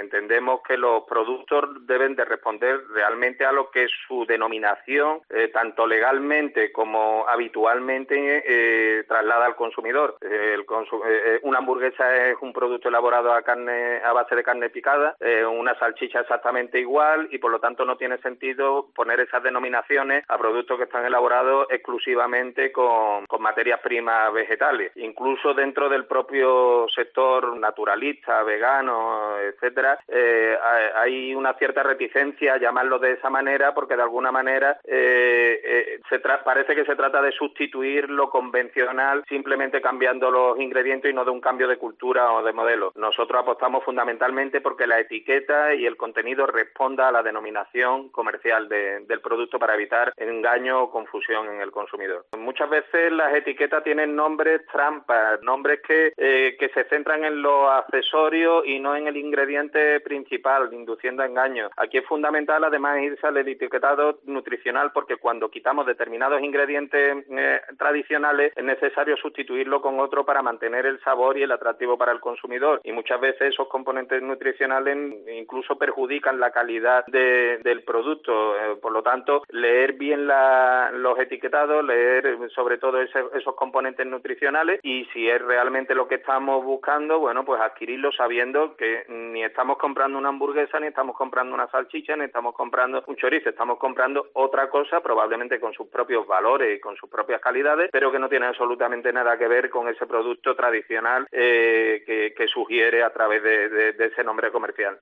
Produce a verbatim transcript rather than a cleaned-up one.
Entendemos que los productos deben de responder realmente a lo que es su denominación, eh, tanto legalmente como habitualmente eh, traslada al consumidor. Eh, el consu eh, una hamburguesa es un producto elaborado a carne a base de carne picada, eh, una salchicha exactamente igual, y por lo tanto no tiene sentido poner esas denominaciones a productos que están elaborados exclusivamente con, con materias primas vegetales. Incluso dentro del propio sector naturalista, vegano, etcétera, eh, hay una cierta reticencia a llamarlo de esa manera, porque de alguna manera eh, eh, se parece que se trata de sustituir lo convencional simplemente cambiando los ingredientes y no de un cambio de cultura o de modelo. Nosotros apostamos fundamentalmente porque la etiqueta y el contenido responda a la denominación comercial de, del producto para evitar engaño o confusión en el consumidor. Muchas veces las etiquetas tienen nombres trampas, nombres que, eh, que se centran en los accesorios y no en el ingrediente principal, induciendo a engaños. Aquí es fundamental además irse al etiquetado nutricional, porque cuando quitamos determinados ingredientes eh, tradicionales es necesario sustituirlo con otro para mantener el sabor y el atractivo para el consumidor, y muchas veces esos componentes nutricionales incluso perjudican la calidad de, del producto. Eh, por lo tanto, leer bien la, los etiquetados, leer sobre todo ese, esos componentes nutricionales, y si es realmente lo que estamos buscando, bueno, pues adquirirlo sabiendo que ni estamos comprando una hamburguesa, ni estamos comprando una salchicha, ni estamos comprando un chorizo, estamos comprando otra cosa, probablemente con sus propios valores y con sus propias calidades, pero que no tiene absolutamente nada que ver con ese producto tradicional eh, que, que sugiere a través de, de, de ese nombre comercial.